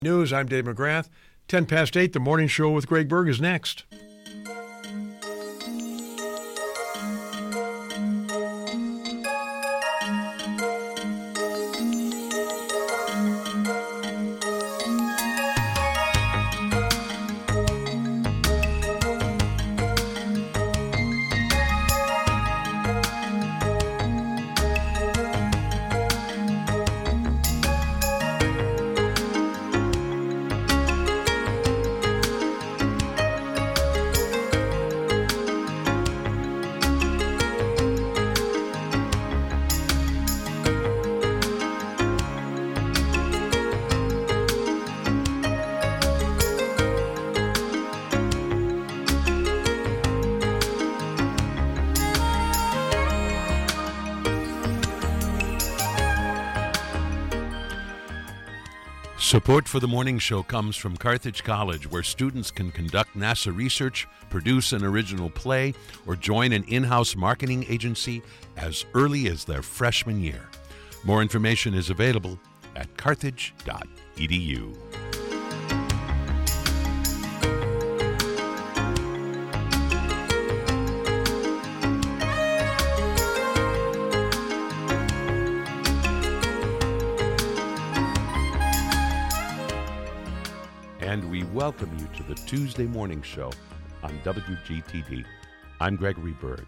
News, I'm Dave McGrath. 10 past 8, the morning show with Greg Berg is next. Support for the morning show comes from Carthage College, where students can conduct NASA research, produce an original play, or join an in-house marketing agency as early as their freshman year. More information is available at carthage.edu. And we welcome you to the Tuesday morning show on WGTD. I'm Gregory Berg.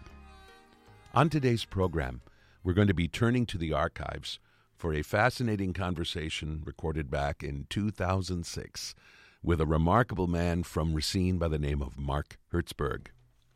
On today's program, we're going to be turning to the archives for a fascinating conversation recorded back in 2006 with a remarkable man from Racine by the name of Mark Hertzberg.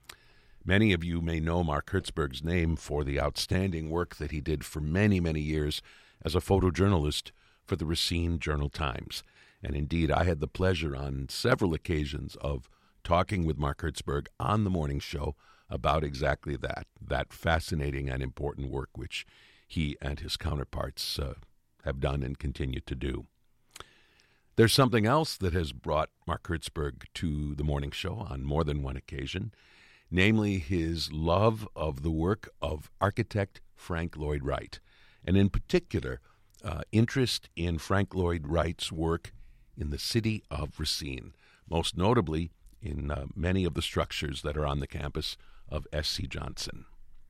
Many of you may know Mark Hertzberg's name for the outstanding work that he did for many, many years as a photojournalist for the Racine Journal-Times. And indeed, I had the pleasure on several occasions of talking with Mark Hertzberg on the morning show about exactly that fascinating and important work which he and his counterparts have done and continue to do. There's something else that has brought Mark Hertzberg to the morning show on more than one occasion, namely his love of the work of architect Frank Lloyd Wright, and in particular, interest in Frank Lloyd Wright's work in the city of Racine, most notably in many of the structures that are on the campus of S.C. Johnson.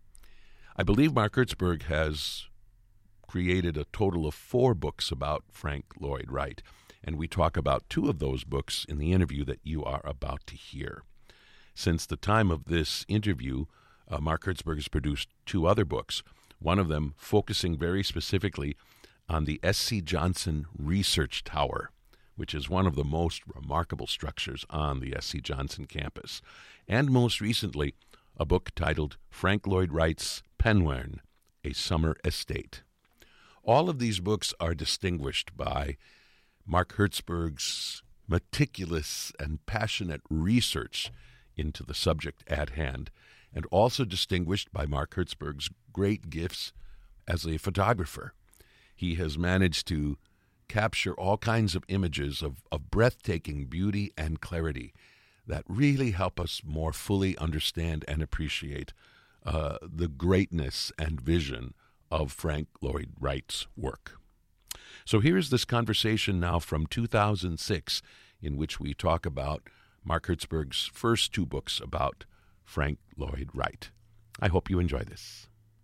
I believe Mark Hertzberg has created a total of 4 books about Frank Lloyd Wright, and we talk about 2 of those books in the interview that you are about to hear. Since the time of this interview, Mark Hertzberg has produced 2 other books, one of them focusing very specifically on the S.C. Johnson Research Tower, which is one of the most remarkable structures on the S.C. Johnson campus, and most recently, a book titled Frank Lloyd Wright's Penwern, A Summer Estate. All of these books are distinguished by Mark Hertzberg's meticulous and passionate research into the subject at hand, and also distinguished by Mark Hertzberg's great gifts as a photographer. He has managed to capture all kinds of images of breathtaking beauty and clarity that really help us more fully understand and appreciate the greatness and vision of Frank Lloyd Wright's work. So here's this conversation now from 2006 in which we talk about Mark Hertzberg's first 2 books about Frank Lloyd Wright. I hope you enjoy this.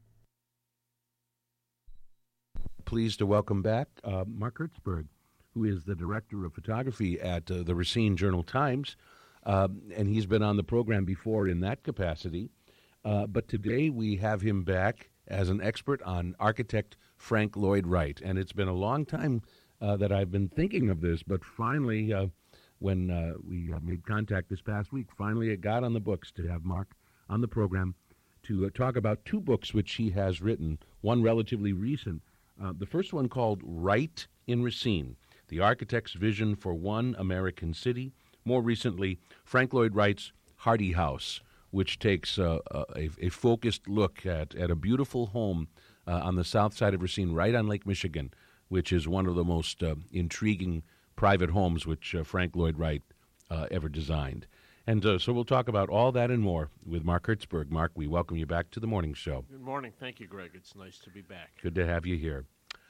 Pleased to welcome back Mark Hertzberg, who is the director of photography at the Racine Journal-Times, and he's been on the program before in that capacity. But today we have him back as an expert on architect Frank Lloyd Wright, and it's been a long time that I've been thinking of this, but finally, when we made contact this past week, finally it got on the books to have Mark on the program to talk about 2 books which he has written, one relatively recent. The first one called Wright in Racine, The Architect's Vision for One American City. More recently, Frank Lloyd Wright's Hardy House, which takes a focused look at a beautiful home on the south side of Racine, right on Lake Michigan, which is one of the most intriguing private homes which Frank Lloyd Wright ever designed. And so we'll talk about all that and more with Mark Hertzberg. Mark, we welcome you back to the morning show. Good morning. Thank you, Greg. It's nice to be back. Good to have you here.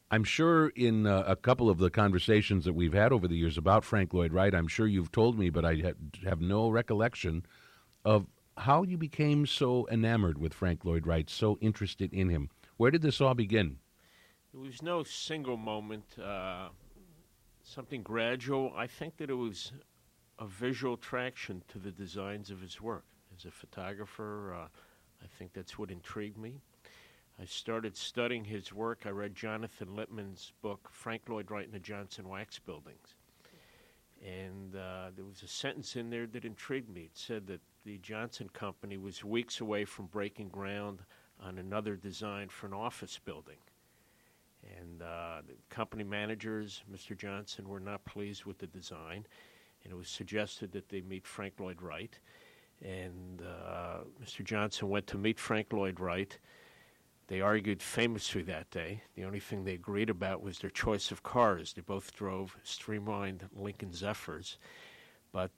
I'm sure in a couple of the conversations that we've had over the years about Frank Lloyd Wright, I'm sure you've told me, but I have no recollection of how you became so enamored with Frank Lloyd Wright, so interested in him. Where did this all begin? There was no single moment, something gradual. I think that it was a visual attraction to the designs of his work. As a photographer, I think that's what intrigued me. I started studying his work. I read Jonathan Lippman's book, Frank Lloyd Wright and the Johnson Wax Buildings. And there was a sentence in there that intrigued me. It said that the Johnson Company was weeks away from breaking ground on another design for an office building. And the company managers, Mr. Johnson, were not pleased with the design, and it was suggested that they meet Frank Lloyd Wright. And Mr. Johnson went to meet Frank Lloyd Wright. They argued famously that day. The only thing they agreed about was their choice of cars. They both drove streamlined Lincoln Zephyrs. But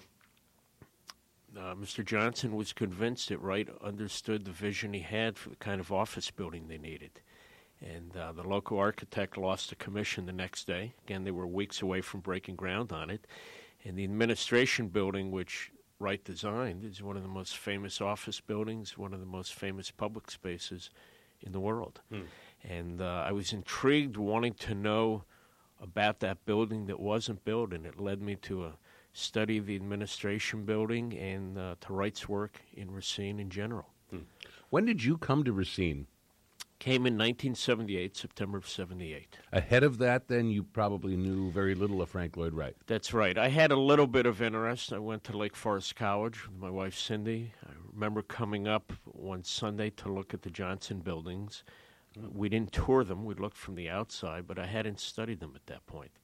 Mr. Johnson was convinced that Wright understood the vision he had for the kind of office building they needed. And the local architect lost the commission the next day. Again, they were weeks away from breaking ground on it. And the administration building, which Wright designed, is one of the most famous office buildings, one of the most famous public spaces in the world. And I was intrigued, wanting to know about that building that wasn't built, and it led me to a study of the administration building and to Wright's work in Racine in general. When did you come to Racine? Came in 1978, September of 78. Ahead of that, then, you probably knew very little of Frank Lloyd Wright. That's right. I had a little bit of interest. I went to Lake Forest College with my wife, Cindy. I remember coming up one Sunday to look at the Johnson buildings. We didn't tour them. We looked from the outside, but I hadn't studied them at that point.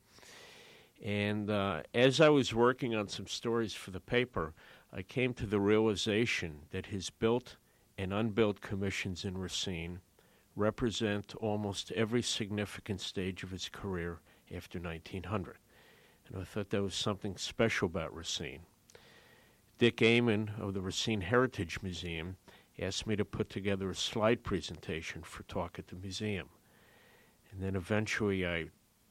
And as I was working on some stories for the paper, I came to the realization that his built and unbuilt commissions in Racine represent almost every significant stage of his career after 1900. And I thought that was something special about Racine. Dick Amon of the Racine Heritage Museum asked me to put together a slide presentation for talk at the museum. And then eventually I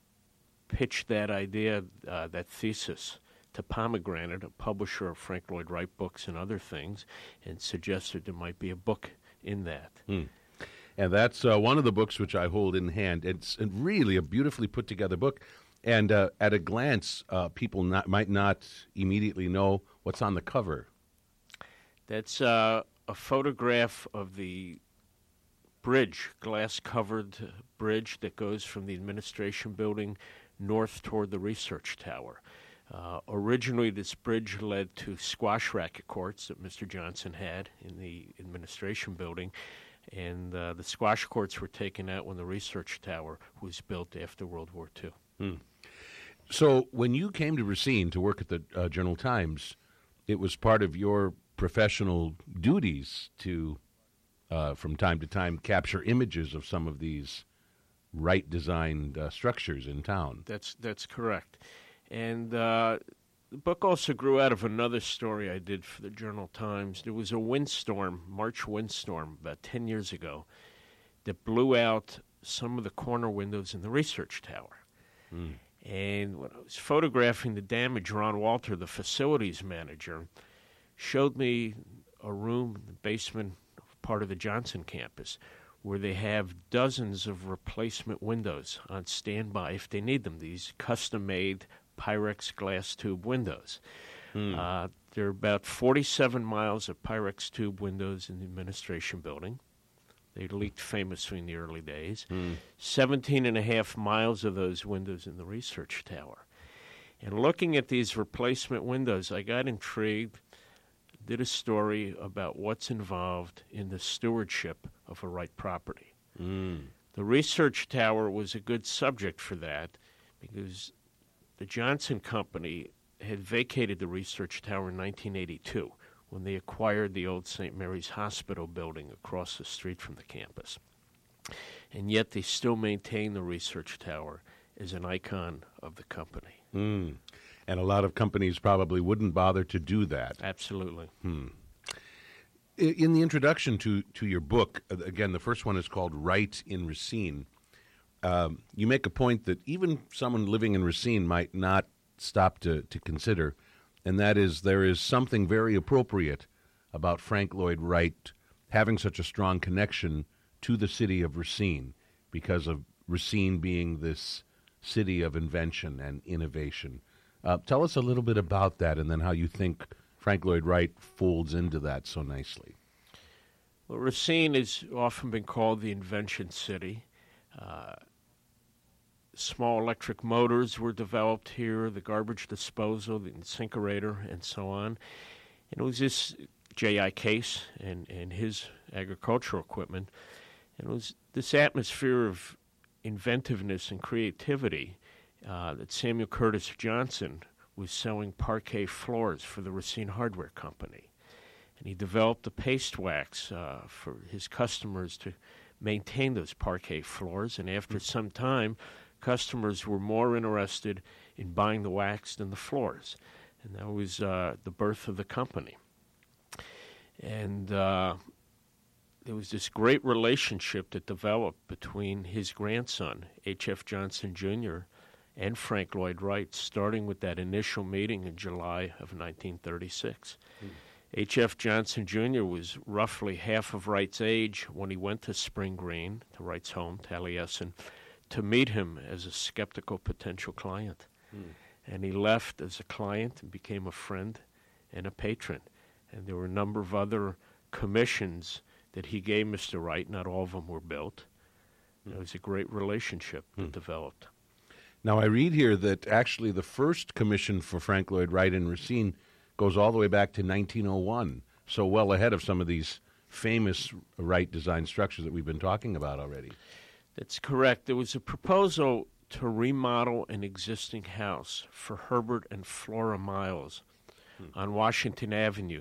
pitched that idea, that thesis, to Pomegranate, a publisher of Frank Lloyd Wright books and other things, and suggested there might be a book in that. And that's one of the books which I hold in hand. It's really a beautifully put together book. And at a glance, people might not immediately know what's on the cover. That's a photograph of the bridge, glass-covered bridge that goes from the administration building north toward the research tower. Originally, this bridge led to squash racket courts that Mr. Johnson had in the administration building. And the squash courts were taken out when the research tower was built after World War II. So when you came to Racine to work at the Journal-Times, it was part of your professional duties to, from time to time, capture images of some of these Wright-designed structures in town. That's correct. And the book also grew out of another story I did for the Journal-Times. There was a windstorm, March windstorm, about 10 years ago, that blew out some of the corner windows in the research tower. And when I was photographing the damage, Ron Walter, the facilities manager, showed me a room in the basement of part of the Johnson campus where they have dozens of replacement windows on standby if they need them, these custom-made Pyrex glass tube windows. There are about 47 miles of Pyrex tube windows in the administration building. They leaked famously in the early days. 17 and a half miles of those windows in the research tower. And looking at these replacement windows, I got intrigued, did a story about what's involved in the stewardship of a Wright property. The research tower was a good subject for that because the Johnson Company had vacated the research tower in 1982 when they acquired the old St. Mary's Hospital building across the street from the campus. And yet they still maintain the research tower as an icon of the company. And a lot of companies probably wouldn't bother to do that. Absolutely. In the introduction to your book, again, the first one is called Wright in Racine. you make a point that even someone living in Racine might not stop to consider, and that is there is something very appropriate about Frank Lloyd Wright having such a strong connection to the city of Racine because of Racine being this city of invention and innovation. Tell us a little bit about that and then how you think Frank Lloyd Wright folds into that so nicely. Well, Racine has often been called the invention city. Small electric motors were developed here, the garbage disposal, the incinerator, and so on. And it was this J.I. Case and his agricultural equipment. And it was this atmosphere of inventiveness and creativity that Samuel Curtis Johnson was selling parquet floors for the Racine Hardware Company. And he developed the paste wax for his customers to maintain those parquet floors. And after some time, customers were more interested in buying the wax than the floors. And that was the birth of the company. And there was this great relationship that developed between his grandson, H.F. Johnson Jr., and Frank Lloyd Wright, starting with that initial meeting in July of 1936. H.F. Johnson Jr. was roughly half of Wright's age when he went to Spring Green, to Wright's home, Taliesin, to meet him as a skeptical potential client. And he left as a client and became a friend and a patron. And there were a number of other commissions that he gave Mr. Wright. Not all of them were built. It was a great relationship that developed. Now, I read here that actually the first commission for Frank Lloyd Wright in Racine goes all the way back to 1901, so well ahead of some of these famous Wright design structures that we've been talking about already. That's correct. There was a proposal to remodel an existing house for Herbert and Flora Miles on Washington Avenue,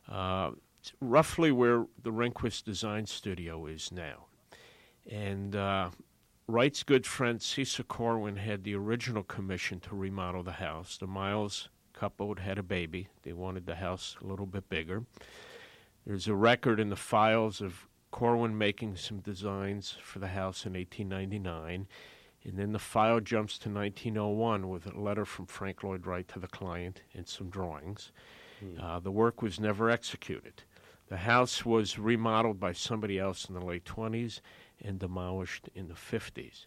roughly where the Rehnquist Design Studio is now. And Wright's good friend Cecil Corwin had the original commission to remodel the house. The Miles couple had a baby. They wanted the house a little bit bigger. There's a record in the files of Corwin making some designs for the house in 1899, and then the file jumps to 1901 with a letter from Frank Lloyd Wright to the client and some drawings. The work was never executed. The house was remodeled by somebody else in the late 20s and demolished in the 50s.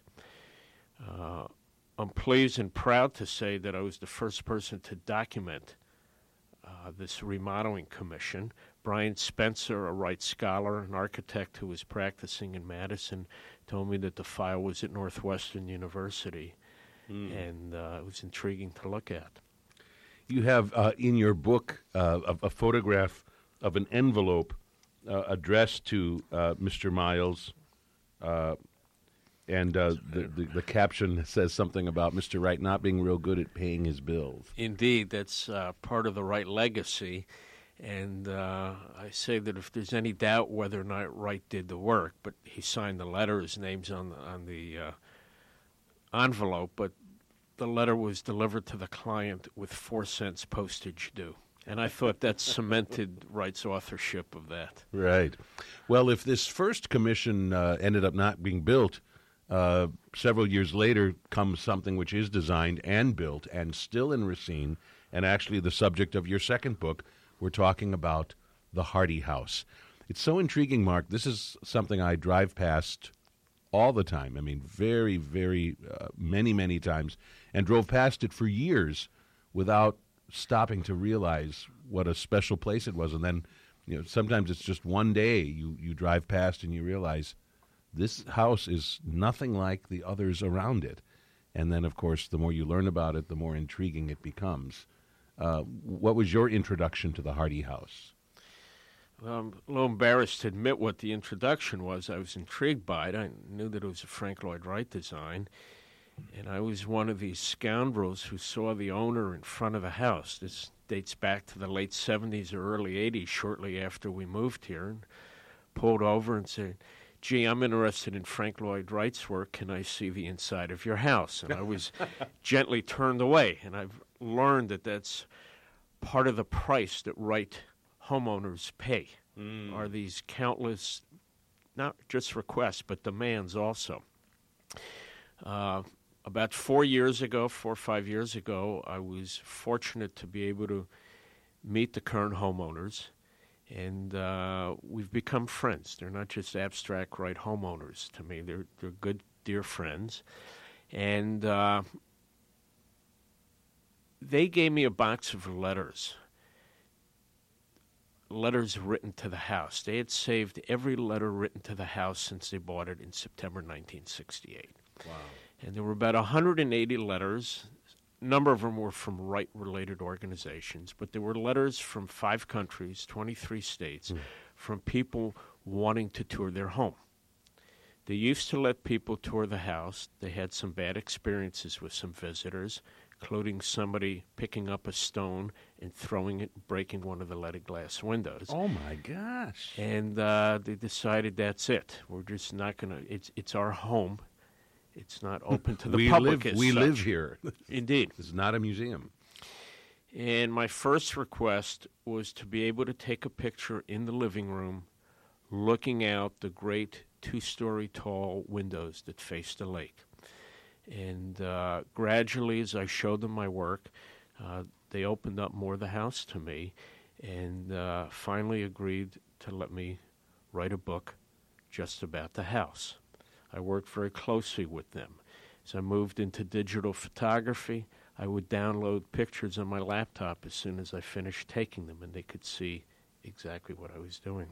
I'm pleased and proud to say that I was the first person to document this remodeling commission. Brian Spencer, a Wright scholar, an architect who was practicing in Madison, told me that the file was at Northwestern University, and it was intriguing to look at. You have in your book a photograph of an envelope addressed to Mr. Miles, and the caption says something about Mr. Wright not being real good at paying his bills. Indeed, that's part of the Wright legacy. And I say that if there's any doubt whether or not Wright did the work, but he signed the letter, his name's on the envelope, but the letter was delivered to the client with 4 cents postage due. And I thought that cemented Wright's authorship of that. Right. Well, if this first commission ended up not being built, several years later comes something which is designed and built and still in Racine, and actually the subject of your second book. We're talking about the Hardy House. It's so intriguing, Mark. This is something I drive past all the time. I mean, very, very many times, and drove past it for years without stopping to realize what a special place it was. And then, sometimes it's just one day you drive past and you realize this house is nothing like the others around it. And then, of course, the more you learn about it, the more intriguing it becomes. What was your introduction to the Hardy House? Well, I'm a little embarrassed to admit what the introduction was. I was intrigued by it. I knew that it was a Frank Lloyd Wright design, and I was one of these scoundrels who saw the owner in front of the house. This dates back to the late 70s or early 80s, shortly after we moved here, and pulled over and said, "Gee, I'm interested in Frank Lloyd Wright's work. Can I see the inside of your house?" And I was gently turned away, and I've learned that that's part of the price that Wright homeowners pay, are these countless, not just requests, but demands also. About 4 or 5 years ago, I was fortunate to be able to meet the current homeowners, and we've become friends. They're not just abstract right homeowners to me. They're good, dear friends. And they gave me a box of letters written to the house. They had saved every letter written to the house since they bought it in September 1968. Wow. And there were about 180 letters. A number of them were from right-related organizations, but there were letters from 5 countries, 23 states, from people wanting to tour their home. They used to let people tour the house. They had some bad experiences with some visitors, including somebody picking up a stone and throwing it, breaking one of the leaded glass windows. Oh, my gosh. And they decided that's it. We're just not going to, it's our home. It's not open to the public as We such. live here. Indeed. It's not a museum. And my first request was to be able to take a picture in the living room looking out the great 2-story tall windows that face the lake. And gradually, as I showed them my work, they opened up more of the house to me and finally agreed to let me write a book just about the house. I worked very closely with them. As I moved into digital photography, I would download pictures on my laptop as soon as I finished taking them, and they could see exactly what I was doing.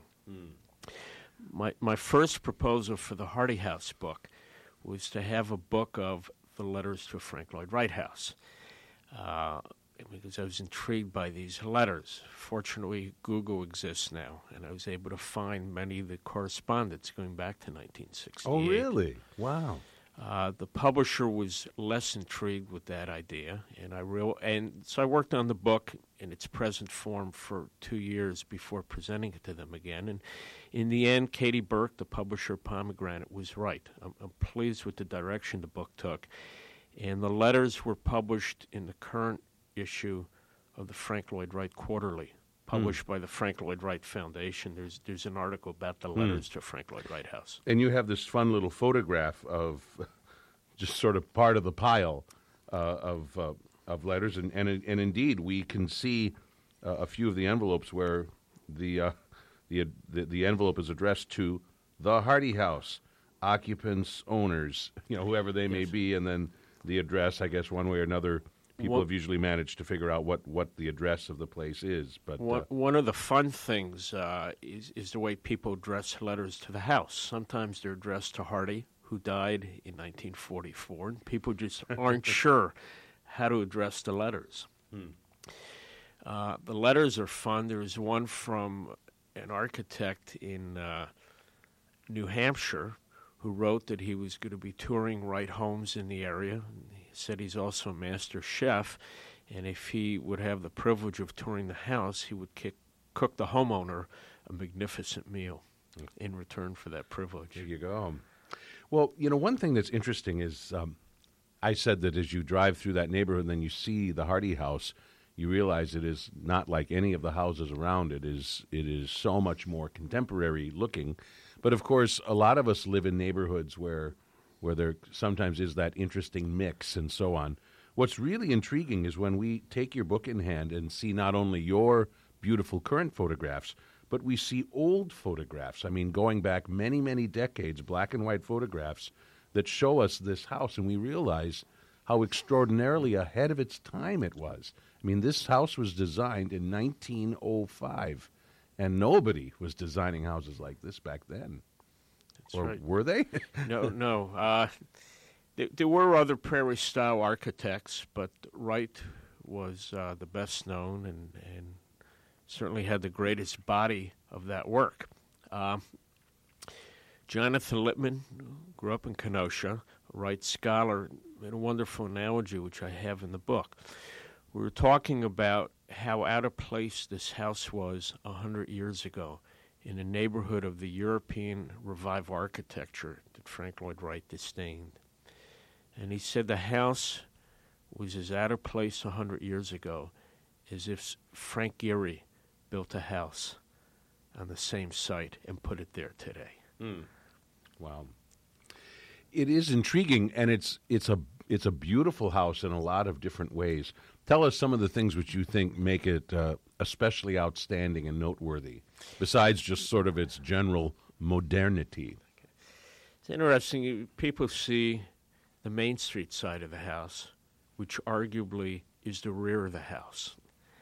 My first proposal for the Hardy House book was to have a book of the letters to Frank Lloyd Wright House, because I was intrigued by these letters. Fortunately, Google exists now, and I was able to find many of the correspondence going back to 1968. Oh, really? Wow. The publisher was less intrigued with that idea, and so I worked on the book in its present form for 2 years before presenting it to them again. And in the end, Katie Burke, the publisher of Pomegranate, was right. I'm pleased with the direction the book took, and the letters were published in the current issue of the Frank Lloyd Wright Quarterly, published by the Frank Lloyd Wright Foundation. There's an article about the letters to Frank Lloyd Wright House. And you have this fun little photograph of just sort of part of the pile of letters, and indeed we can see a few of the envelopes where the envelope is addressed to the Hardy House, occupants, owners, whoever they may be, and then the address. I guess one way or another, people have usually managed to figure out what the address of the place is. But one of the fun things is the way people address letters to the house. Sometimes they're addressed to Hardy, who died in 1944, and people just aren't sure how to address the letters. The letters are fun. There's one from an architect in New Hampshire who wrote that he was going to be touring Wright homes in the area. He said he's also a master chef, and if he would have the privilege of touring the house, he would cook the homeowner a magnificent meal in return for that privilege. There you go. Well, one thing that's interesting is I said that as you drive through that neighborhood and then you see the Hardy House, you realize it is not like any of the houses around it. It is so much more contemporary looking. But, of course, a lot of us live in neighborhoods where there sometimes is that interesting mix and so on. What's really intriguing is when we take your book in hand and see not only your beautiful current photographs, but we see old photographs. I mean, going back many, many decades, black and white photographs that show us this house, and we realize how extraordinarily ahead of its time it was. I mean, this house was designed in 1905, and nobody was designing houses like this back then. That's or right. Were they? No. There were other prairie-style architects, but Wright was the best known and certainly had the greatest body of that work. Jonathan Littman grew up in Kenosha, a Wright scholar, made a wonderful analogy, which I have in the book. We were talking about how out of place this house was 100 years ago in a neighborhood of the European Revival architecture that Frank Lloyd Wright disdained. And he said the house was as out of place 100 years ago as if Frank Gehry built a house on the same site and put it there today. Wow. It is intriguing, and it's a beautiful house in a lot of different ways. Tell us some of the things which you think make it especially outstanding and noteworthy, besides just sort of its general modernity. It's interesting. People see the Main Street side of the house, which arguably is the rear of the house.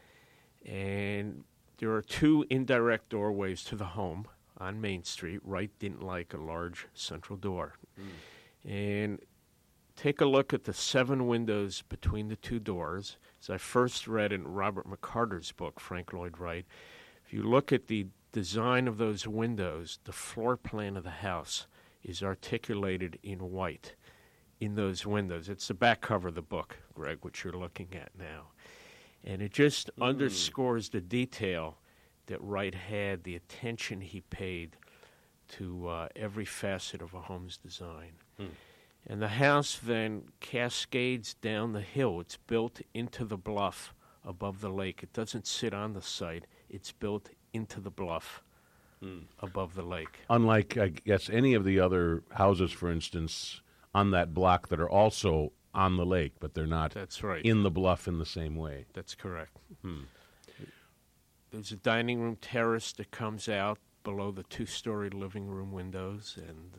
And there are two indirect doorways to the home on Main Street. Wright didn't like a large central door. And take a look at the 7 windows between the 2 doors. As I first read in Robert McCarter's book, Frank Lloyd Wright, if you look at the design of those windows, the floor plan of the house is articulated in white in those windows. It's the back cover of the book, Greg, which you're looking at now. And it just underscores the detail that Wright had, the attention he paid to every facet of a home's design. And the house then cascades down the hill. It's built into the bluff above the lake. It doesn't sit on the site. It's built into the bluff above the lake. Unlike, I guess, any of the other houses, for instance, on that block that are also on the lake, but they're not That's right. in the bluff in the same way. That's correct. There's a dining room terrace that comes out below the 2-story living room windows, and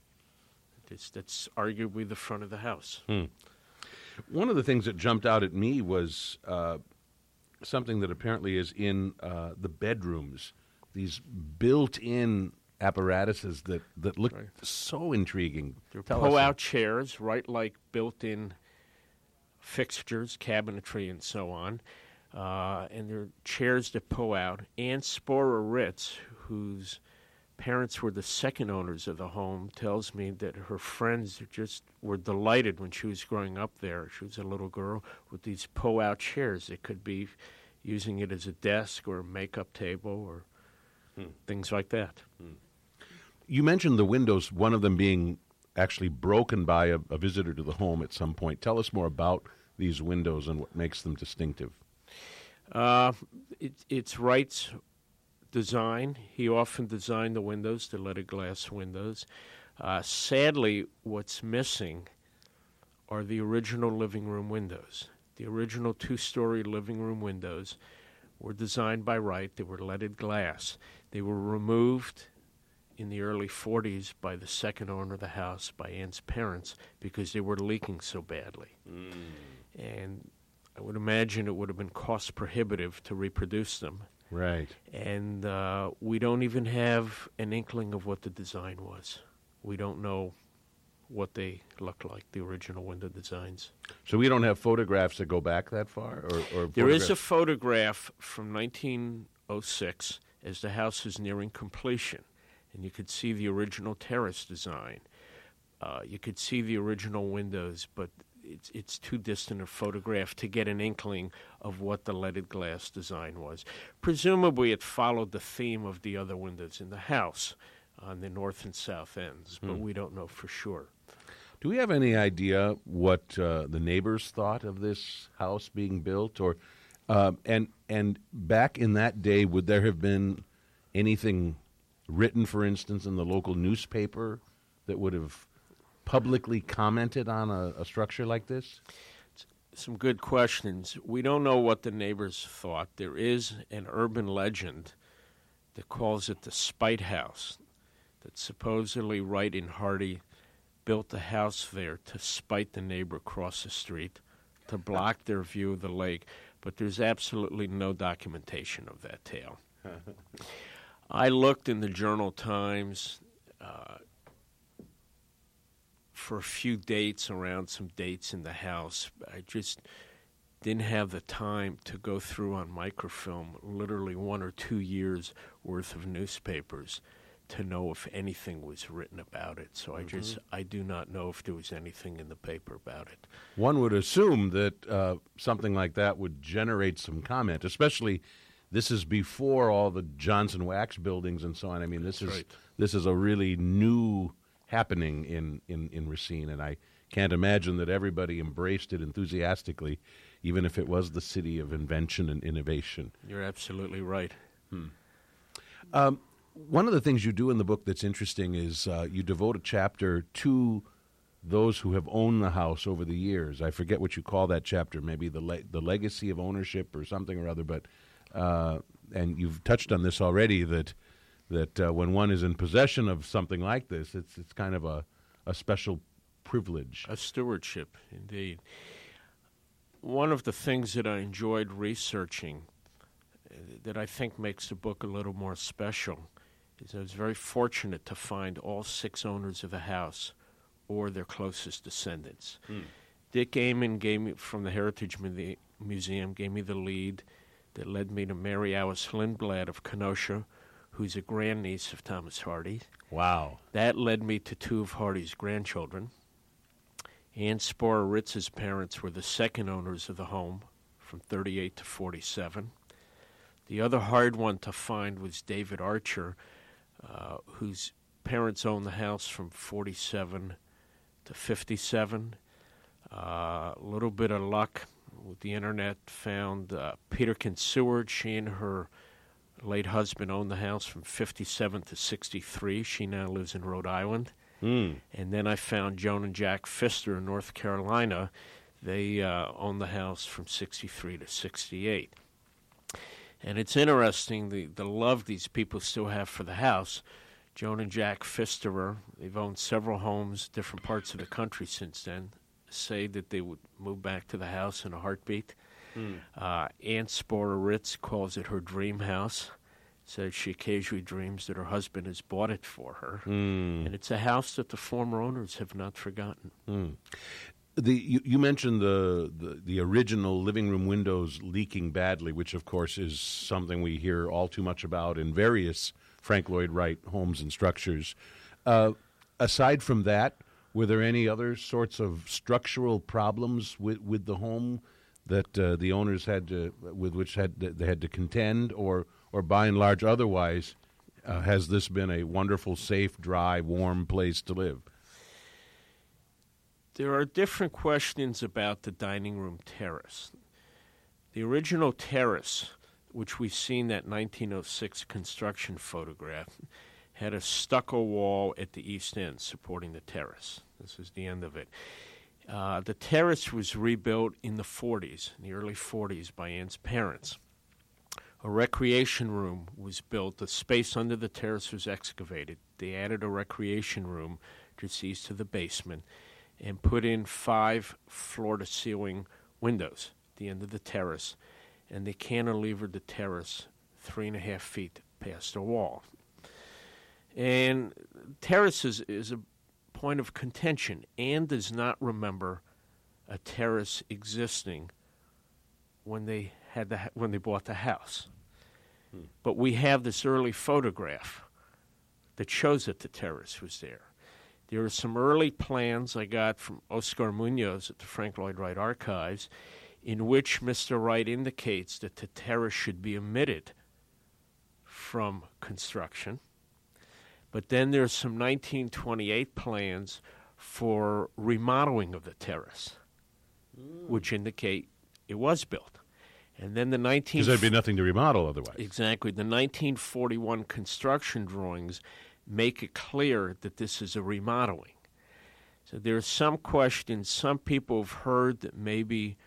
that's arguably the front of the house. One of the things that jumped out at me was something that apparently is in the bedrooms, these built-in apparatuses that look so intriguing. They're pull-out chairs, right, like built-in fixtures, cabinetry, and so on. And they're chairs that pull out. Ann Sporer Ritz, whose parents were the second owners of the home, tells me that her friends just were delighted when she was growing up there. She was a little girl with these pull-out chairs. It could be using it as a desk or a makeup table or things like that. You mentioned the windows, one of them being actually broken by a visitor to the home at some point. Tell us more about these windows and what makes them distinctive. It's Wright's design. He often designed the windows, the leaded glass windows. Sadly, what's missing are the original living room windows. The original 2-story living room windows were designed by Wright. They were leaded glass. They were removed in the early 40s by the second owner of the house, by Ann's parents, because they were leaking so badly. And I would imagine it would have been cost prohibitive to reproduce them. Right. And we don't even have an inkling of what the design was. We don't know what they look like, the original window designs. So we don't have photographs that go back that far? Or there is a photograph from 1906 as the house is nearing completion. And you could see the original terrace design. You could see the original windows, but it's too distant a photograph to get an inkling of what the leaded glass design was. Presumably it followed the theme of the other windows in the house on the north and south ends, but we don't know for sure. Do we have any idea what the neighbors thought of this house being built? Or and back in that day, would there have been anything written, for instance, in the local newspaper that would have publicly commented on a structure like this? Some good questions. We don't know what the neighbors thought. There is an urban legend that calls it the Spite House, that supposedly Wright and Hardy built the house there to spite the neighbor across the street, to block their view of the lake, but there's absolutely no documentation of that tale. I looked in the Journal-Times for a few dates, around some dates in the house. I just didn't have the time to go through on microfilm literally 1 or 2 years worth of newspapers to know if anything was written about it. So I do not know if there was anything in the paper about it. One would assume that something like that would generate some comment, especially this is before all the Johnson Wax buildings and so on. I mean, this is a really new happening in Racine, and I can't imagine that everybody embraced it enthusiastically, even if it was the city of invention and innovation. You're absolutely right. One of the things you do in the book that's interesting is you devote a chapter to those who have owned the house over the years. I forget what you call that chapter, maybe the legacy of ownership or something or other. But and you've touched on this already, that when one is in possession of something like this, it's kind of a special privilege. A stewardship, indeed. One of the things that I enjoyed researching that I think makes the book a little more special is I was very fortunate to find all 6 owners of the house or their closest descendants. Dick Amon gave me, from the Heritage Museum, gave me the lead that led me to Mary Alice Lindblad of Kenosha, who's a grandniece of Thomas Hardy. Wow. That led me to 2 of Hardy's grandchildren. Ann Sporer Ritz's parents were the second owners of the home from 38 to 47. The other hard one to find was David Archer, whose parents owned the house from 47 to 57. A little bit of luck with the internet, found Peterkin Seward. She and her late husband owned the house from 57 to 63. She now lives in Rhode Island. And then I found Joan and Jack Pfister in North Carolina. They owned the house from 63 to 68. And it's interesting, the love these people still have for the house. Joan and Jack Pfisterer, they've owned several homes, different parts of the country since then, say that they would move back to the house in a heartbeat. Ann Sporer Ritz calls it her dream house. Says she occasionally dreams that her husband has bought it for her. And it's a house that the former owners have not forgotten. You mentioned the original living room windows leaking badly, which of course is something we hear all too much about in various Frank Lloyd Wright homes and structures. Aside from that, were there any other sorts of structural problems with the home that the owners had to they had to contend, or by and large otherwise, has this been a wonderful, safe, dry, warm place to live? There are different questions about the dining room terrace. The original terrace, which we've seen that 1906 construction photograph, had a stucco wall at the east end supporting the terrace. This is the end of it. The terrace was rebuilt in the 40s, in the early 40s, by Ann's parents. A recreation room was built. The space under the terrace was excavated. They added a recreation room just east of the basement and put in 5 floor-to-ceiling windows at the end of the terrace, and they cantilevered the terrace 3.5 feet past the wall. And terrace is a point of contention. Anne does not remember a terrace existing when they bought the house. But we have this early photograph that shows that the terrace was there. There are some early plans I got from Oscar Munoz at the Frank Lloyd Wright Archives in which Mr. Wright indicates that the terrace should be omitted from construction. But then there's some 1928 plans for remodeling of the terrace, which indicate it was built. And then the because there'd be nothing to remodel otherwise. Exactly. The 1941 construction drawings make it clear that this is a remodeling. So there's some questions. Some people have heard that maybe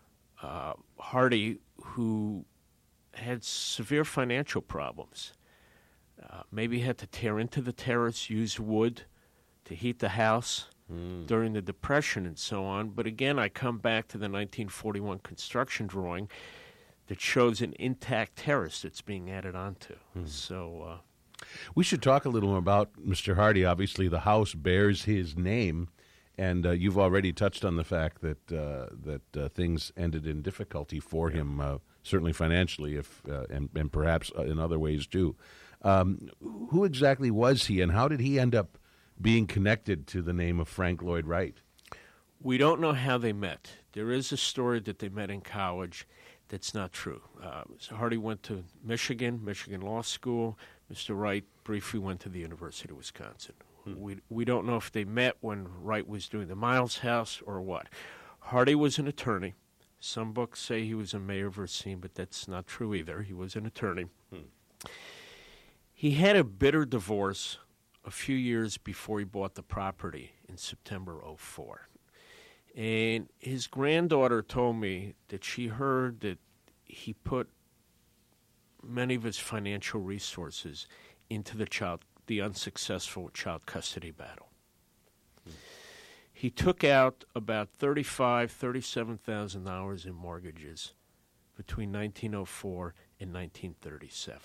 Hardy, who had severe financial problems, maybe had to tear into the terrace, use wood to heat the house during the Depression and so on. But again, I come back to the 1941 construction drawing that shows an intact terrace that's being added onto. So we should talk a little more about Mr. Hardy. Obviously, the house bears his name, and you've already touched on the fact that things ended in difficulty for him, certainly financially, and perhaps in other ways too. Who exactly was he, and how did he end up being connected to the name of Frank Lloyd Wright? We don't know how they met. There is a story that they met in college. That's not true. So Hardy went to Michigan Law School. Mr. Wright briefly went to the University of Wisconsin. We don't know if they met when Wright was doing the Miles House or what. Hardy was an attorney. Some books say he was a mayor of Racine, but that's not true either. He was an attorney. He had a bitter divorce a few years before he bought the property in September '04. And his granddaughter told me that she heard that he put many of his financial resources into the unsuccessful child custody battle. He took out about $37,000 in mortgages between 1904 and 1937.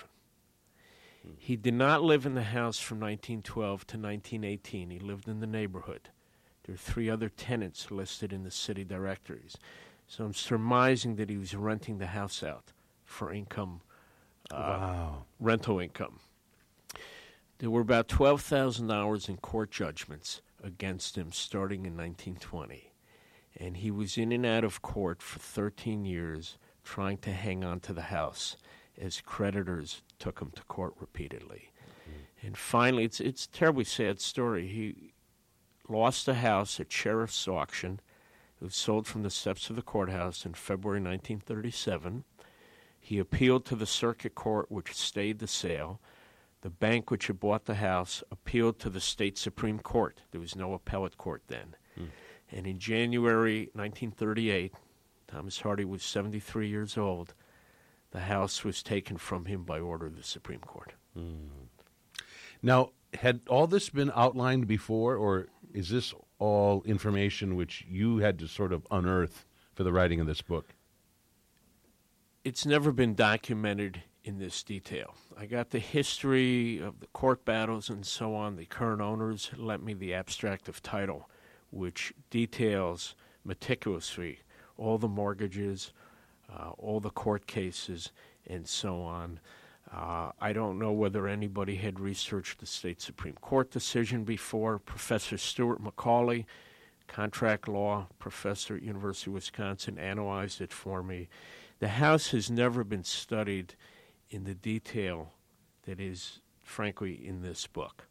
He did not live in the house from 1912 to 1918. He lived in the neighborhood. There are 3 other tenants listed in the city directories. So I'm surmising that he was renting the house out for income, rental income. There were about $12,000 in court judgments against him starting in 1920. And he was in and out of court for 13 years trying to hang on to the house as creditors took him to court repeatedly. And finally, it's a terribly sad story. He lost the house at sheriff's auction. It was sold from the steps of the courthouse in February 1937. He appealed to the circuit court, which stayed the sale. The bank which had bought the house appealed to the state Supreme Court. There was no appellate court then. And in January 1938, Thomas Hardy was 73 years old. The house was taken from him by order of the Supreme Court. Now, had all this been outlined before, or is this all information which you had to sort of unearth for the writing of this book? It's never been documented in this detail. I got the history of the court battles and so on. The current owners lent me the abstract of title, which details meticulously all the mortgages, all the court cases, and so on. I don't know whether anybody had researched the state Supreme Court decision before. Professor Stuart Macaulay, contract law professor at University of Wisconsin, analyzed it for me. The house has never been studied in the detail that is, frankly, in this book.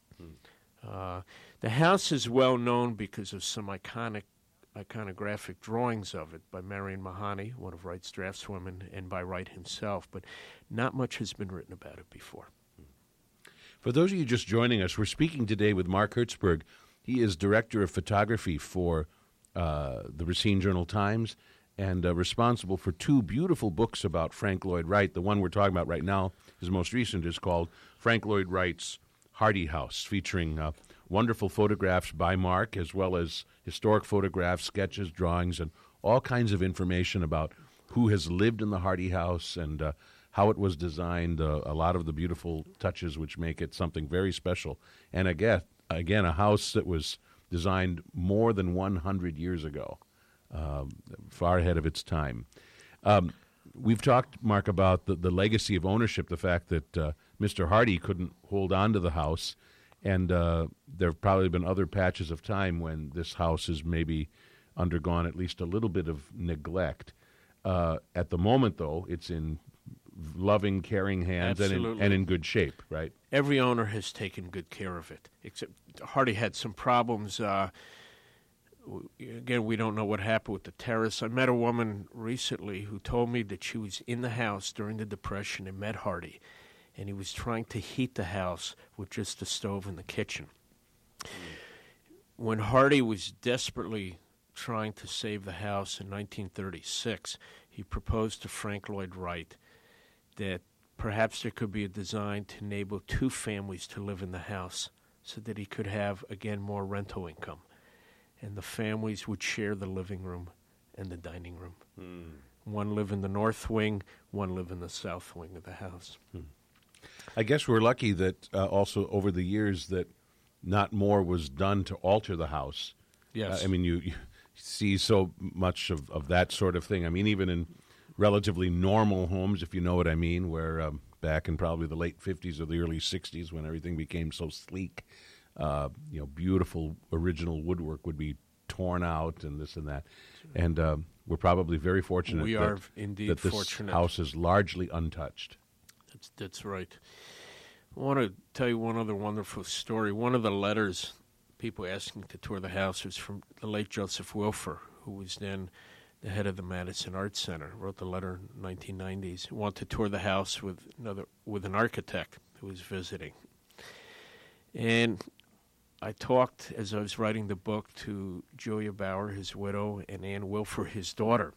The house is well known because of some iconographic drawings of it by Marion Mahoney, one of Wright's draftswomen, and by Wright himself, but not much has been written about it before. For those of you just joining us, we're speaking today with Mark Hertzberg. He is director of photography for the Racine Journal-Times and responsible for 2 beautiful books about Frank Lloyd Wright. The one we're talking about right now, his most recent, is called Frank Lloyd Wright's Hardy House, featuring wonderful photographs by Mark, as well as historic photographs, sketches, drawings, and all kinds of information about who has lived in the Hardy House and how it was designed, a lot of the beautiful touches which make it something very special. And again, a house that was designed more than 100 years ago, far ahead of its time. We've talked, Mark, about the legacy of ownership, the fact that Mr. Hardy couldn't hold on to the house, and there have probably been other patches of time when this house has maybe undergone at least a little bit of neglect. At the moment, though, it's in loving, caring hands and in good shape, right? Every owner has taken good care of it, except Hardy had some problems. Again, we don't know what happened with the terrace. I met a woman recently who told me that she was in the house during the Depression and met Hardy, and he was trying to heat the house with just the stove in the kitchen. When Hardy was desperately trying to save the house in 1936, he proposed to Frank Lloyd Wright that perhaps there could be a design to enable 2 families to live in the house so that he could have, again, more rental income. And the families would share the living room and the dining room. One live in the north wing, one live in the south wing of the house. I guess we're lucky that also over the years that not more was done to alter the house. Yes. I mean, you see so much of that sort of thing. I mean, even in relatively normal homes, if you know what I mean, where back in probably the late 50s or the early 60s when everything became so sleek, beautiful original woodwork would be torn out and this and that. And we're probably very fortunate that this house is largely untouched. That's right. I want to tell you one other wonderful story. One of the letters people asking to tour the house was from the late Joseph Wilfer, who was then the head of the Madison Arts Center. Wrote the letter in the 1990s. He wanted to tour the house with an architect who was visiting. And I talked, as I was writing the book, to Julia Bauer, his widow, and Ann Wilfer, his daughter.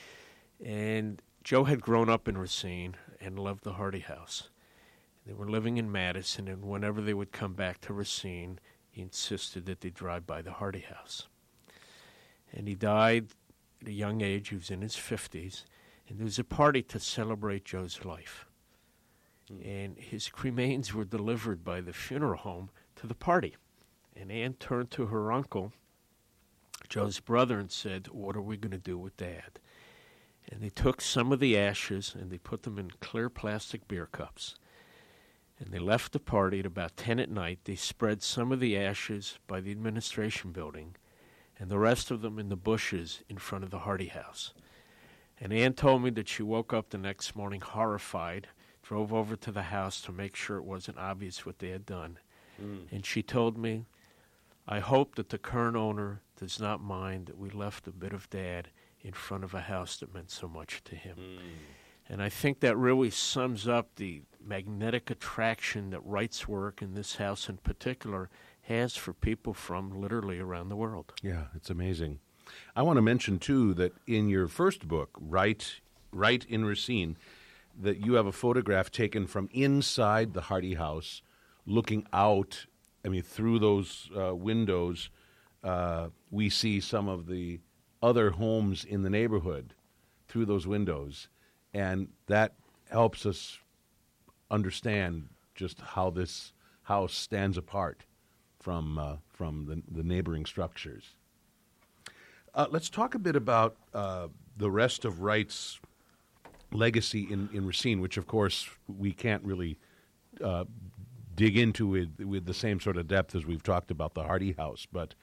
And Joe had grown up in Racine and loved the Hardy House. They were living in Madison, and whenever they would come back to Racine, he insisted that they drive by the Hardy House. And he died at a young age. He was in his 50s. And there was a party to celebrate Joe's life. And his cremains were delivered by the funeral home to the party. And Ann turned to her uncle, Joe's brother, and said, "What are we going to do with Dad?" And they took some of the ashes and they put them in clear plastic beer cups. And they left the party at about 10 at night. They spread some of the ashes by the administration building and the rest of them in the bushes in front of the Hardy House. And Ann told me that she woke up the next morning horrified, drove over to the house to make sure it wasn't obvious what they had done. And she told me, "I hope that the current owner does not mind that we left a bit of Dad in front of a house that meant so much to him." And I think that really sums up the magnetic attraction that Wright's work, in this house in particular, has for people from literally around the world. Yeah, it's amazing. I want to mention, too, that in your first book, Wright in Racine, that you have a photograph taken from inside the Hardy House, looking out. I mean, through those windows, we see some of the other homes in the neighborhood through those windows. And that helps us understand just how this house stands apart from the neighboring structures. Let's talk a bit about the rest of Wright's legacy in Racine, which, of course, we can't really dig into with the same sort of depth as we've talked about the Hardy House. But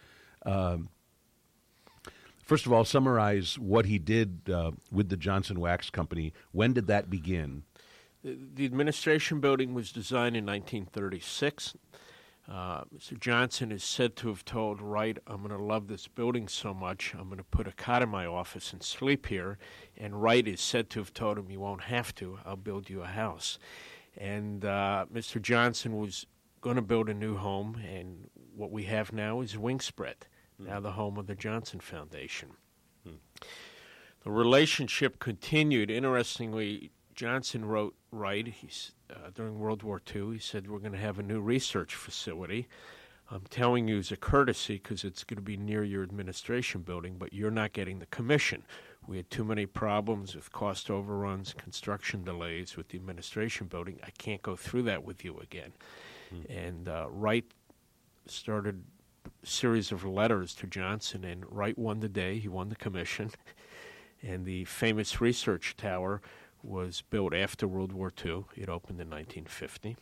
first of all, summarize what he did with the Johnson Wax Company. When did that begin? The administration building was designed in 1936. Mr. Johnson is said to have told Wright, "I'm going to love this building so much, I'm going to put a cot in my office and sleep here." And Wright is said to have told him, "You won't have to. I'll build you a house." And Mr. Johnson was going to build a new home, and what we have now is Wingspread, now the home of the Johnson Foundation. The relationship continued. Interestingly, Johnson wrote Wright during World War II. He said, "We're going to have a new research facility. I'm telling you as a courtesy because it's going to be near your administration building, but you're not getting the commission. We had too many problems with cost overruns, construction delays with the administration building. I can't go through that with you again." And Wright started a series of letters to Johnson, and Wright won the day. He won the commission. And the famous research tower was built after World War II. It opened in 1950.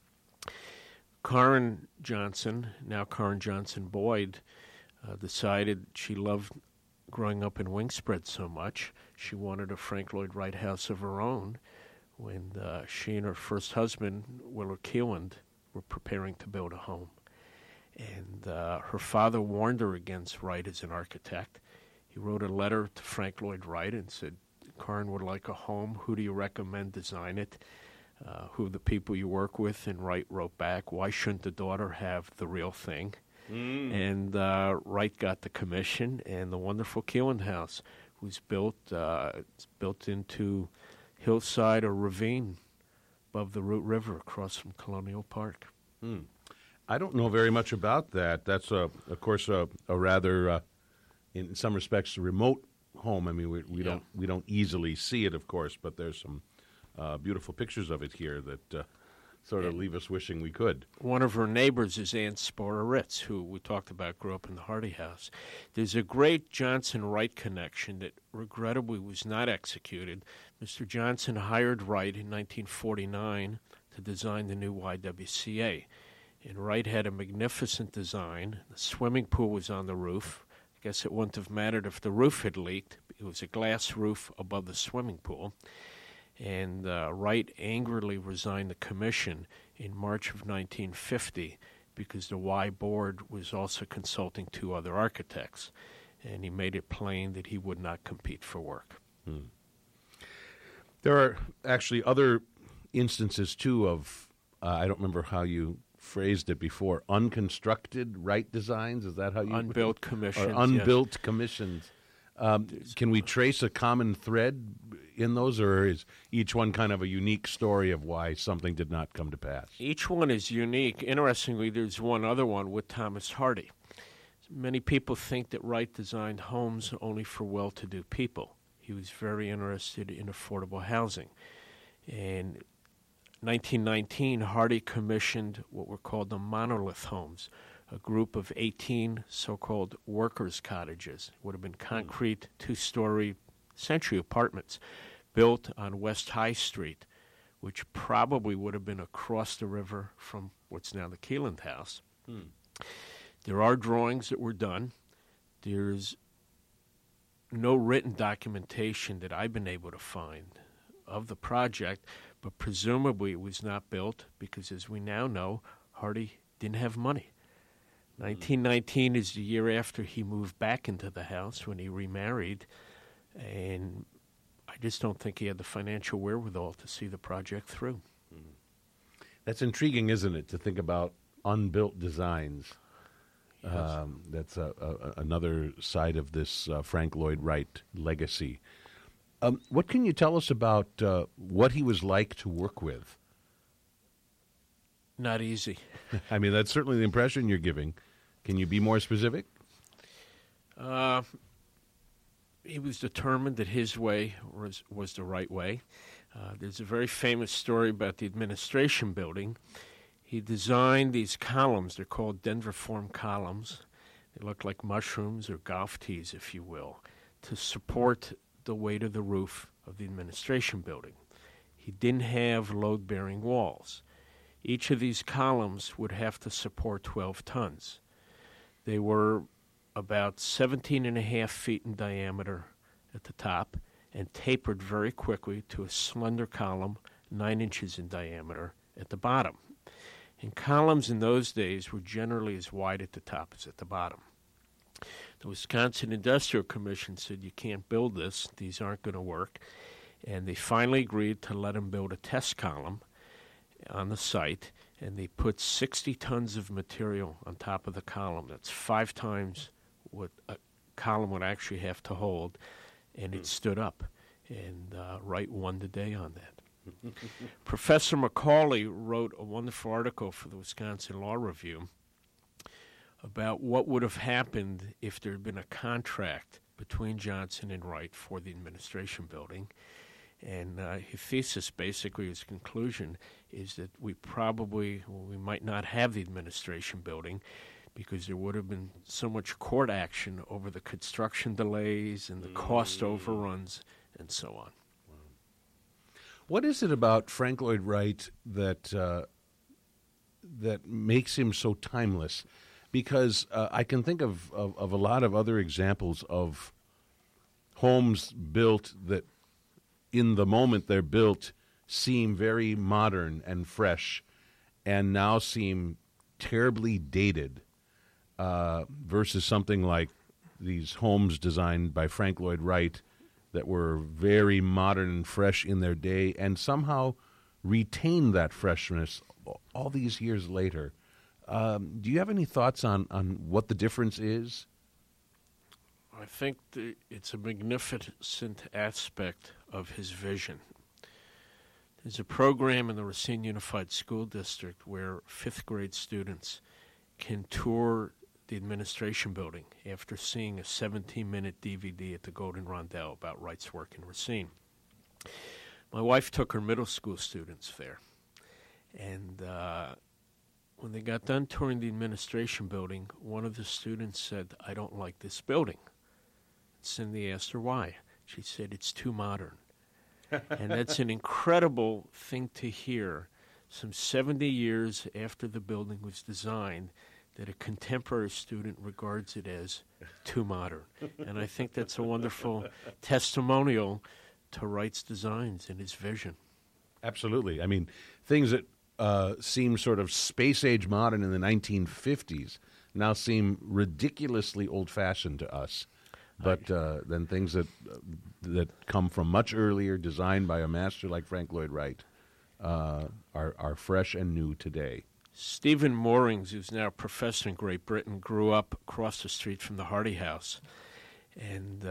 Karen Johnson, now Karen Johnson Boyd, decided she loved growing up in Wingspread so much, she wanted a Frank Lloyd Wright house of her own when she and her first husband, Willard Keeland, were preparing to build a home. And her father warned her against Wright as an architect. He wrote a letter to Frank Lloyd Wright and said, "Karen would like a home. Who do you recommend design it? Who are the people you work with?" And Wright wrote back, "Why shouldn't the daughter have the real thing?" And Wright got the commission, and the wonderful Keeland House was built. It's built into hillside or ravine above the Root River across from Colonial Park. I don't know very much about that. That's, of course, a rather, in some respects, a remote home. I mean, we don't easily see it, of course, but there's some beautiful pictures of it here that sort of leave us wishing we could. One of her neighbors is Ann Spora Ritz, who we talked about grew up in the Hardy House. There's a great Johnson-Wright connection that regrettably was not executed. Mr. Johnson hired Wright in 1949 to design the new YWCA. And Wright had a magnificent design. The swimming pool was on the roof. I guess it wouldn't have mattered if the roof had leaked. It was a glass roof above the swimming pool. And Wright angrily resigned the commission in March of 1950 because the Y board was also consulting two other architects. And he made it plain that he would not compete for work. There are actually other instances, too, of, I don't remember how you phrased it before, unconstructed Wright designs. Is that how you Unbuilt commissions. or unbuilt commissions? Can we trace a common thread in those, or is each one kind of a unique story of why something did not come to pass? Each one is unique. Interestingly, there's one other one with Thomas Hardy. Many people think that Wright designed homes only for well-to-do people. He was very interested in affordable housing. In 1919, Hardy commissioned what were called the monolith homes, a group of 18 so-called workers' cottages. It would have been concrete, two-story century apartments built on West High Street, which probably would have been across the river from what's now the Keeland House. There are drawings that were done. There's no written documentation that I've been able to find of the project, but presumably it was not built because, as we now know, Hardy didn't have money. 1919 is the year after he moved back into the house when he remarried, and I just don't think he had the financial wherewithal to see the project through. That's intriguing, isn't it, to think about unbuilt designs? Yes. That's another side of this Frank Lloyd Wright legacy. What can you tell us about what he was like to work with? Not easy. I mean, that's certainly the impression you're giving. Can you be more specific? He was determined that his way was the right way. There's a very famous story about the administration building. He designed these columns. They're called dendriform columns. They look like mushrooms or golf tees, if you will, to support the weight of the roof of the administration building. He didn't have load-bearing walls. Each of these columns would have to support 12 tons. They were about 17 and a half feet in diameter at the top and tapered very quickly to a slender column 9 inches in diameter at the bottom. And columns in those days were generally as wide at the top as at the bottom. The Wisconsin Industrial Commission said, you can't build this, these aren't going to work. And they finally agreed to let him build a test column on the site, and they put 60 tons of material on top of the column. That's 5 times what a column would actually have to hold, and it stood up. And Wright won the day on that. Professor Macaulay wrote a wonderful article for the Wisconsin Law Review about what would have happened if there had been a contract between Johnson and Wright for the administration building. And his thesis, basically, his conclusion, is that we might not have the administration building because there would have been so much court action over the construction delays and the cost overruns and so on. What is it about Frank Lloyd Wright that makes him so timeless? Because I can think of a lot of other examples of homes built that, in the moment they're built, seem very modern and fresh, and now seem terribly dated, versus something like these homes designed by Frank Lloyd Wright that were very modern and fresh in their day and somehow retain that freshness all these years later. Do you have any thoughts on what the difference is? I think it's a magnificent aspect of his vision. There's a program in the Racine Unified School District where 5th grade students can tour the administration building after seeing a 17-minute DVD at the Golden Rondell about Wright's work in Racine. My wife took her middle school students there, and when they got done touring the administration building, one of the students said, "I don't like this building." Cindy asked her why. She said, "It's too modern." And that's an incredible thing to hear, some 70 years after the building was designed, that a contemporary student regards it as too modern. And I think that's a wonderful testimonial to Wright's designs and his vision. Absolutely. I mean, things that seem sort of space-age modern in the 1950s now seem ridiculously old-fashioned to us. But then things that come from much earlier, designed by a master like Frank Lloyd Wright, are fresh and new today. Stephen Moorings, who's now a professor in Great Britain, grew up across the street from the Hardy House. And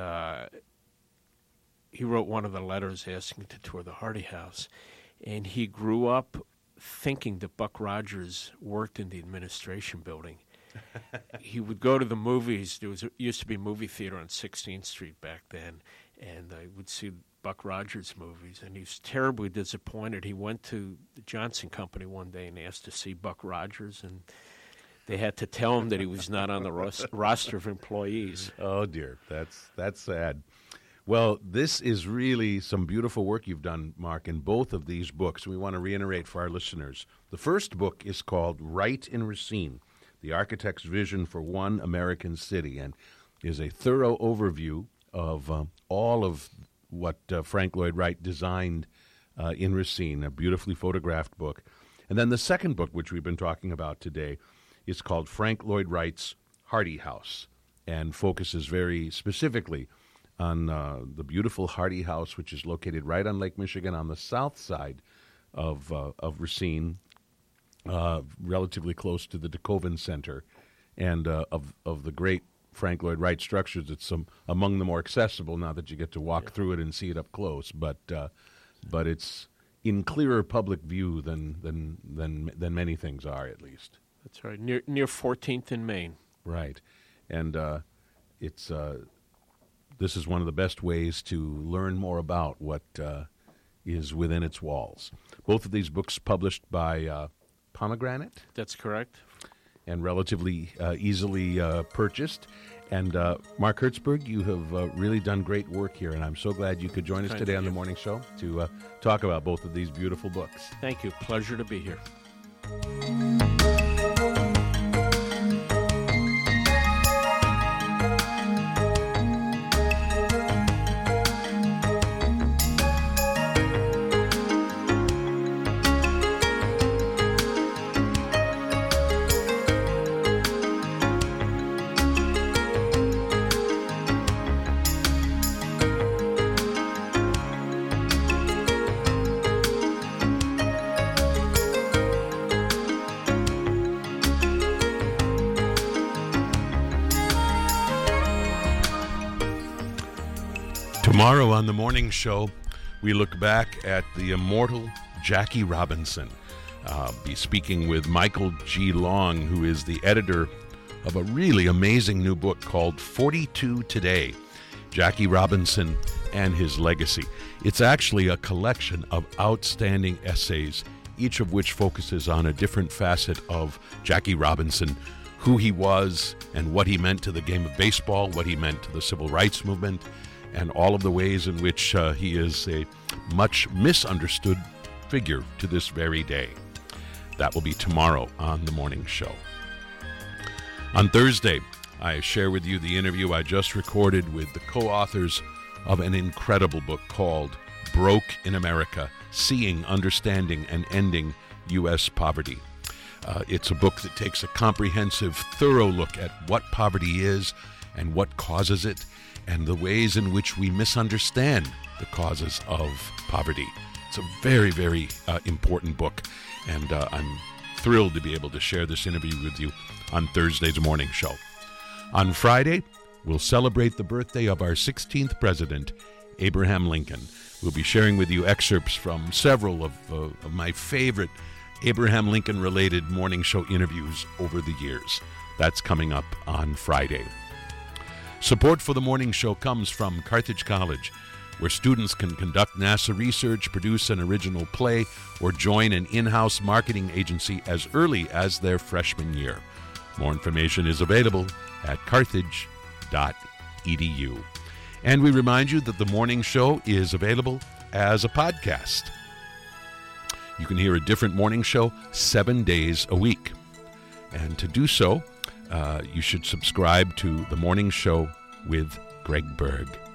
he wrote one of the letters asking to tour the Hardy House. And he grew up thinking that Buck Rogers worked in the administration building. He would go to the movies. There used to be a movie theater on 16th Street back then, and I would see Buck Rogers movies, and he was terribly disappointed. He went to the Johnson Company one day and asked to see Buck Rogers, and they had to tell him that he was not on the roster of employees. Oh, dear. That's sad. Well, this is really some beautiful work you've done, Mark, in both of these books. We want to reiterate for our listeners. The first book is called Wright in Racine, The Architect's Vision for One American City, and is a thorough overview of all of what Frank Lloyd Wright designed in Racine, a beautifully photographed book. And then the second book, which we've been talking about today, is called Frank Lloyd Wright's Hardy House, and focuses very specifically on the beautiful Hardy House, which is located right on Lake Michigan on the south side of Racine, relatively close to the DeKoven Center, and of the great Frank Lloyd Wright structures. It's among the more accessible now that you get to walk through it and see it up close. But it's in clearer public view than many things are, at least. That's right, near 14th and Main. Right, and it's this is one of the best ways to learn more about what is within its walls. Both of these books published by Pomegranate. That's correct. And relatively easily purchased. And Mark Hertzberg, you have really done great work here, and I'm so glad you could join us today on the morning show to talk about both of these beautiful books. Thank you. Pleasure to be here. Tomorrow on the morning show, we look back at the immortal Jackie Robinson. Be speaking with Michael G. Long, who is the editor of a really amazing new book called 42 Today, Jackie Robinson and His Legacy. It's actually a collection of outstanding essays, each of which focuses on a different facet of Jackie Robinson, who he was and what he meant to the game of baseball, what he meant to the civil rights movement, and all of the ways in which he is a much misunderstood figure to this very day. That will be tomorrow on the morning show. On Thursday, I share with you the interview I just recorded with the co-authors of an incredible book called Broke in America, Seeing, Understanding, and Ending U.S. Poverty. It's a book that takes a comprehensive, thorough look at what poverty is and what causes it, and the ways in which we misunderstand the causes of poverty. It's a very, very important book, and I'm thrilled to be able to share this interview with you on Thursday's morning show. On Friday, we'll celebrate the birthday of our 16th president, Abraham Lincoln. We'll be sharing with you excerpts from several of my favorite Abraham Lincoln-related morning show interviews over the years. That's coming up on Friday. Support for the morning show comes from Carthage College, where students can conduct NASA research, produce an original play, or join an in-house marketing agency as early as their freshman year. More information is available at carthage.edu. And we remind you that the morning show is available as a podcast. You can hear a different morning show 7 days a week. And to do so, you should subscribe to The Morning Show with Greg Berg.